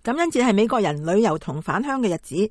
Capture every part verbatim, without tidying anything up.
感恩節係美國人旅遊同返鄉嘅日子，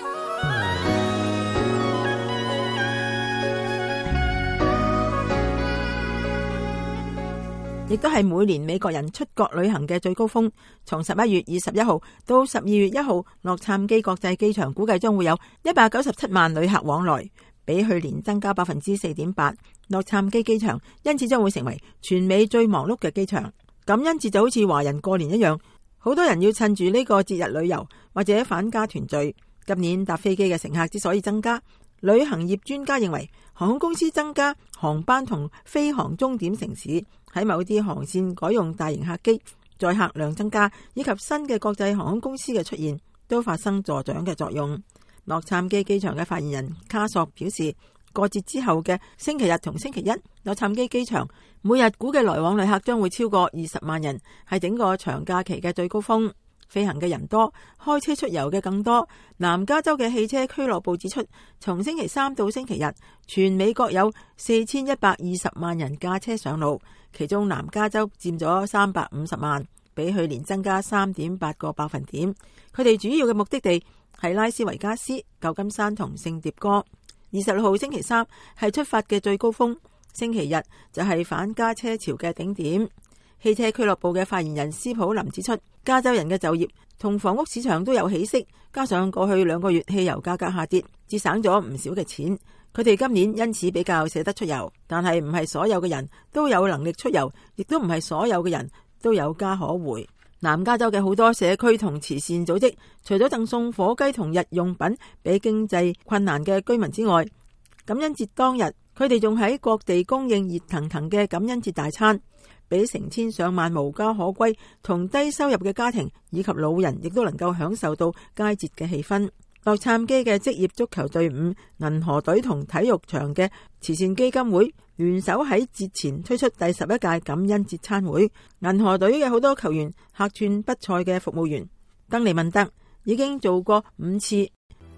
亦都係每年美國人出國旅行嘅最高峰。從十一月二十一號到十二月一號，洛杉磯國際機場估計將會有一百九十七萬旅客往來，比去年增加百分之四點八。洛杉磯機場因此將會成為全美最忙碌嘅機場。感恩節就好似華人過年一樣，好多人要趁住呢個節日旅遊或者返家團聚。今年搭飛機嘅乘客之所以增加，旅行業專家認為航空公司增加航班同飛航終點城市，喺某啲航線改用大型客機，載客量增加，以及新嘅國際航空公司嘅出現，都發生助長嘅作用。洛杉磯機場嘅發言人卡索表示，過節之後嘅星期日同星期一，洛杉磯機場每日估計來往旅客將會超過二十萬人，係整個長假期嘅最高峰。飛行嘅人多，開車出遊嘅更多。南加州嘅汽車俱樂部指出，從星期三到星期日，全美國有四千一百二十萬人駕車上路，其中南加州佔咗三百五十萬，比去年增加三點八個百分點。佢哋主要嘅目的地係拉斯維加斯、舊金山同聖迭戈。二十六號星期三係出發嘅最高峰，星期日就係返家車潮嘅頂點。汽車俱樂部嘅發言人斯普林指出，加州人嘅就業同房屋市場都有起色，加上過去兩個月汽油價格下跌，節省咗唔少嘅錢。佢哋今年因此比較捨得出遊，但係唔係所有嘅人都有能力出遊，亦都唔係所有嘅人都有家可回。南加州嘅好多社區同慈善組織，除咗贈送火雞同日用品俾經濟困難嘅居民之外，感恩節當日佢哋仲喺各地供應熱騰騰嘅感恩節大餐，俾成千上萬無家可歸同低收入嘅家庭以及老人，亦都能夠享受到佳節嘅氣氛。洛杉磯嘅職業足球隊伍、銀河隊同體育場嘅慈善基金會聯手喺節前推出第十一屆感恩節餐會。銀河隊嘅好多球員客串不賽嘅服務員，登尼文特已經做過五次。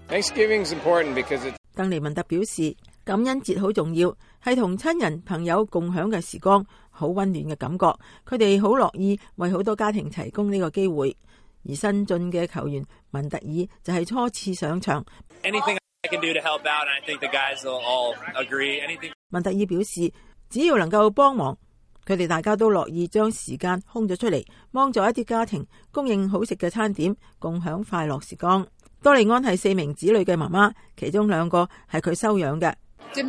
登尼文特表示，感恩節好重要，係同親人朋友共享嘅時光，好溫暖嘅感覺。佢哋好樂意為好多家庭提供呢個機會。而新進嘅球員文特爾就係初次上場。文特爾表示，只要能夠幫忙，佢哋大家都樂意將時間空咗出嚟，幫助一啲家庭，供應好食嘅餐點，共享快樂時光。多利安係四名子女嘅媽媽，其中兩個係佢收養嘅。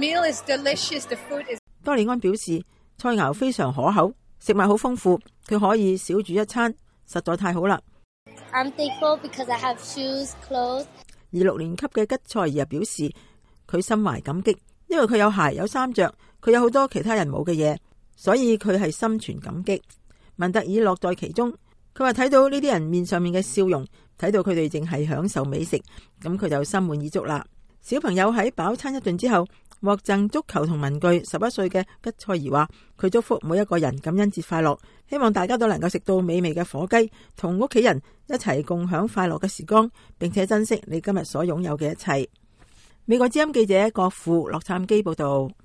多利安表示，菜肴非常可口，食物好豐富，佢可以少煮一餐，實在太好啦。 I'm thankful because I have shoes, clothes. 而六年級嘅吉塞爾又表示，佢心懷感激，因為佢有鞋有衫着，佢有好多其他人冇嘅嘢，所以佢係心存感激。文特爾樂在其中，佢話睇到呢啲人面上面嘅笑容，睇到佢哋淨係享受美食，咁佢就心滿意足啦。小朋友喺飽餐一頓之後獲贈足球同文具。十一歲嘅吉塞爾話，佢祝福每一個人感恩節快樂，希望大家都能夠食到美味嘅火雞，同屋企人一齊共享快樂嘅時光，並且珍惜你今日所擁有嘅一切。美國之音記者郭富洛杉磯報道。